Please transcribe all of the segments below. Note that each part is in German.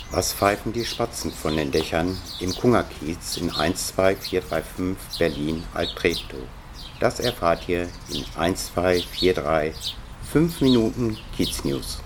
Was pfeifen die Spatzen von den Dächern im Kungerkiez in 12435 Berlin Alt-Treptow? Das erfahrt ihr in 12435 5 Minuten Kiez News.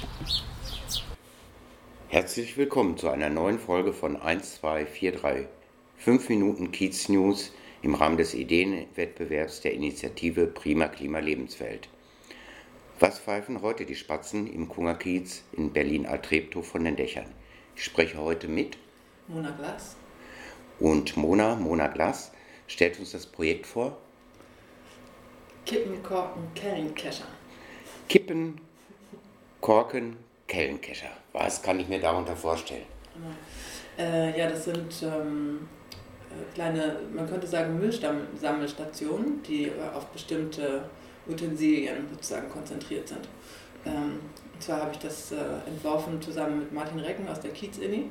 Herzlich willkommen zu einer neuen Folge von 12435 5 Minuten Kiez News im Rahmen des Ideenwettbewerbs der Initiative Prima Klima Lebenswelt. Was pfeifen heute die Spatzen im Kungerkiez in Berlin Alt-Treptow von den Dächern? Ich spreche heute mit Mona Glass. Und Mona Glass stellt uns das Projekt vor. Kippen, Korken, Kellenkescher. Kippen, Korken, Kellenkescher. Was kann ich mir darunter vorstellen? Das sind kleine, man könnte sagen, Müllsammelstationen, die auf bestimmte Utensilien sozusagen konzentriert sind. Und zwar habe ich das entworfen zusammen mit Martin Recken aus der Kiez-Inni.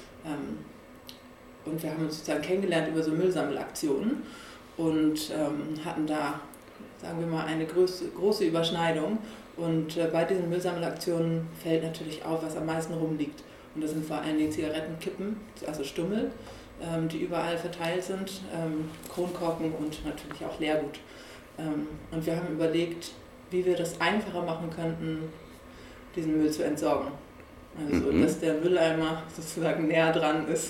Und wir haben uns sozusagen kennengelernt über so Müllsammelaktionen und hatten da, sagen wir mal, eine große Überschneidung. Und bei diesen Müllsammelaktionen fällt natürlich auf, was am meisten rumliegt. Und das sind vor allen Dingen Zigarettenkippen, also Stummel, die überall verteilt sind, Kronkorken und natürlich auch Leergut. Und wir haben überlegt, wie wir das einfacher machen könnten, diesen Müll zu entsorgen. Also dass der Mülleimer sozusagen näher dran ist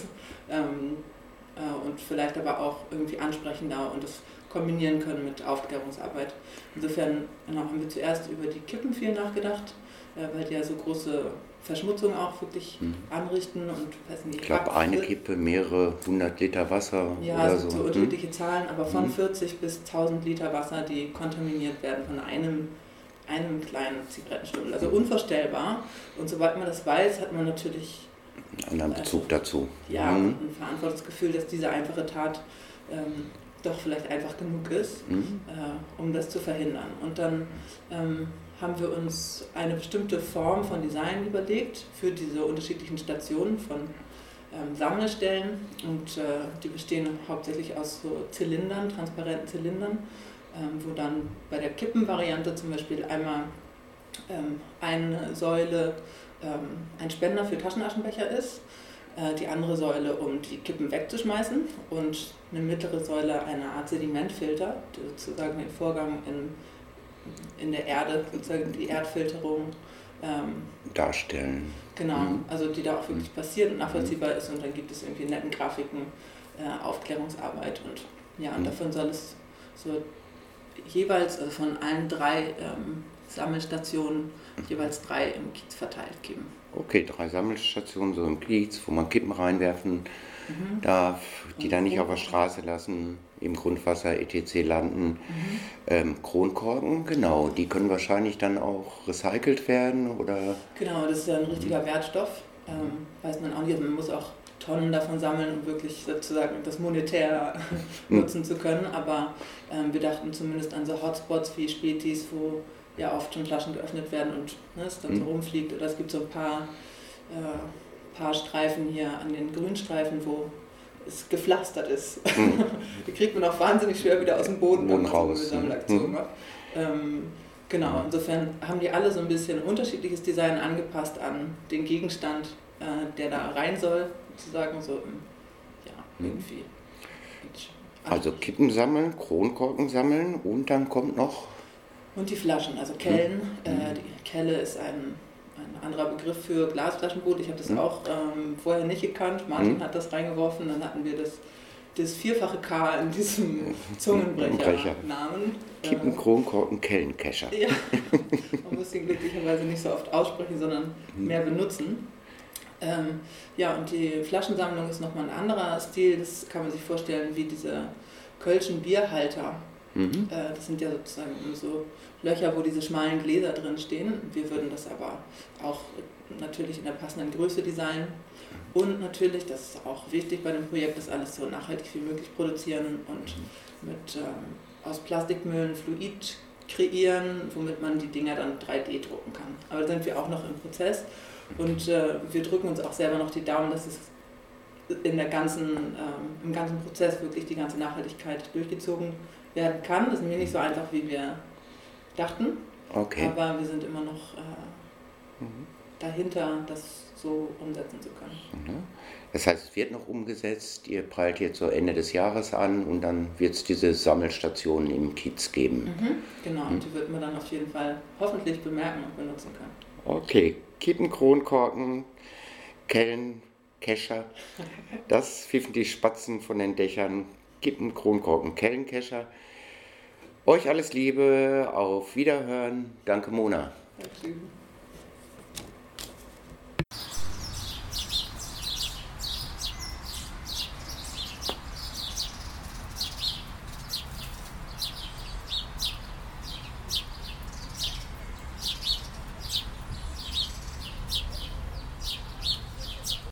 und vielleicht aber auch irgendwie ansprechender und das kombinieren können mit Aufklärungsarbeit. Insofern haben wir zuerst über die Kippen viel nachgedacht, weil die ja so große Verschmutzung auch wirklich anrichten und weiß nicht. Ich glaube, eine Kippe mehrere 100 Liter Wasser ja, oder so unterschiedliche Zahlen, aber von 40 bis 1000 Liter Wasser, die kontaminiert werden von einem kleinen Zigarettenstummel. Also unvorstellbar. Und sobald man das weiß, hat man natürlich einen anderen Bezug dazu. Ja, ein Verantwortungsgefühl, dass diese einfache Tat doch vielleicht einfach genug ist, um das zu verhindern. Und dann haben wir uns eine bestimmte Form von Design überlegt für diese unterschiedlichen Stationen von Sammelstellen. Und die bestehen hauptsächlich aus so Zylindern, transparenten Zylindern, wo dann bei der Kippenvariante zum Beispiel einmal eine Säule ein Spender für Taschenaschenbecher ist, die andere Säule, um die Kippen wegzuschmeißen, und eine mittlere Säule eine Art Sedimentfilter, die sozusagen den Vorgang in der Erde, sozusagen die Erdfilterung darstellen. Genau, also die da auch wirklich passiert und nachvollziehbar ist, und dann gibt es irgendwie netten Grafiken, Aufklärungsarbeit und davon soll es so jeweils, also von allen 3 Sammelstationen jeweils 3 im Kiez verteilt geben. Okay, 3 Sammelstationen so im Kiez, wo man Kippen reinwerfen darf, die dann nicht auf der Straße lassen, im Grundwasser etc. landen. Kronkorken, genau, die können wahrscheinlich dann auch recycelt werden, oder? Genau, das ist ja ein richtiger Wertstoff, weiß man auch nicht, man muss auch Tonnen davon sammeln, um wirklich sozusagen das monetär nutzen zu können, aber wir dachten zumindest an so Hotspots wie Spätis, wo ja oft schon Flaschen geöffnet werden und es dann so rumfliegt, oder es gibt so ein paar Streifen hier an den Grünstreifen, wo es gepflastert ist. Die kriegt man auch wahnsinnig schwer wieder aus dem Boden raus. Genau, insofern haben die alle so ein bisschen unterschiedliches Design angepasst an den Gegenstand, der da rein soll, sozusagen so irgendwie. Also Kippen sammeln, Kronkorken sammeln, und dann kommt noch... Und die Flaschen, also Kellen. Die Kelle ist ein anderer Begriff für Glasflaschenboot. Ich habe das auch vorher nicht gekannt. Martin hat das reingeworfen, dann hatten wir das 4-fache K in diesem Zungenbrecher-Namen. Kippen, Kronkorken, Kellenkescher. Ja, man muss ihn glücklicherweise nicht so oft aussprechen, sondern mehr benutzen. Und die Flaschensammlung ist nochmal ein anderer Stil. Das kann man sich vorstellen wie diese Kölschen Bierhalter. Das sind ja sozusagen so Löcher, wo diese schmalen Gläser drin stehen. Wir würden das aber auch natürlich in der passenden Größe designen. Und natürlich, das ist auch wichtig bei dem Projekt, das alles so nachhaltig wie möglich produzieren und mit aus Plastikmüllen Fluid kreieren, womit man die Dinger dann 3D drucken kann. Aber da sind wir auch noch im Prozess, und wir drücken uns auch selber noch die Daumen, dass es im ganzen Prozess wirklich die ganze Nachhaltigkeit durchgezogen werden kann. Das ist nämlich nicht so einfach, wie wir dachten, aber wir sind immer noch dahinter, das so umsetzen zu können. Das heißt, es wird noch umgesetzt, ihr prallt jetzt so Ende des Jahres an und dann wird es diese Sammelstationen im Kiez geben. Genau, und die wird man dann auf jeden Fall hoffentlich bemerken und benutzen können. Okay, Kippen, Kronkorken, Kellen, Kescher, das pfiffen die Spatzen von den Dächern. Kippen, Kronkorken, Kellen, Kescher. Euch alles Liebe, auf Wiederhören. Danke, Mona. Danke.